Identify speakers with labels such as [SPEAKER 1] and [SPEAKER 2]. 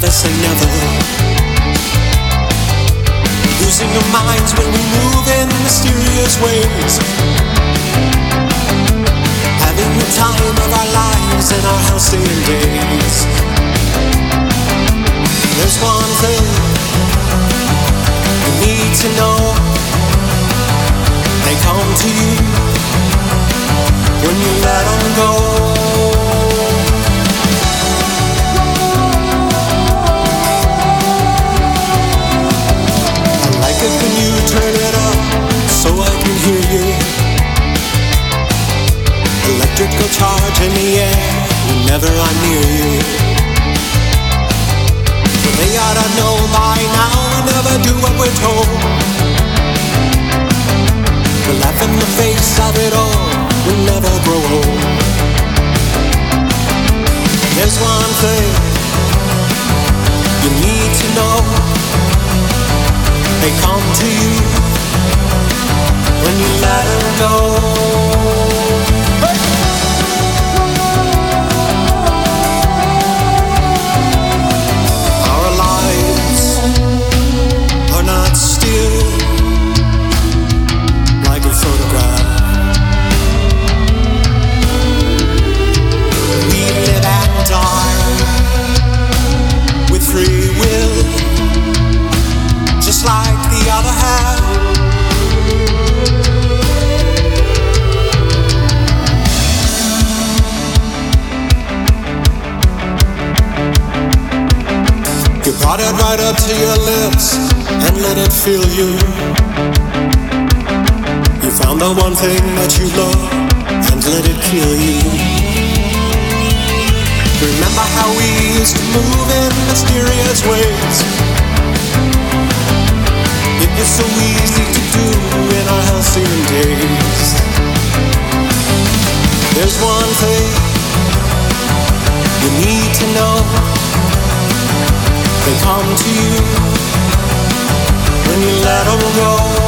[SPEAKER 1] never say never. Losing our minds when we move in mysterious ways. Having the time of our lives in our halcyon days. There's one thing you need to know. They come to you when you let them go. When you turn it up so I can hear you. Electrical charge in the air whenever I'm near you. So they ought to know by now we never do what we're told. We laugh in the face of it all, we'll never grow old. There's one thing you need to know. They come to you when you let them go. Hey! Our lives are not still like a photograph. We live and die with free will, just like the other half. You brought it right up to your lips and let it fill you. You found the one thing that you love and let it kill you. Remember how we used to move in mysterious ways. It was so easy to do in our halcyon days. There's one thing you need to know. They come to you when you let them go.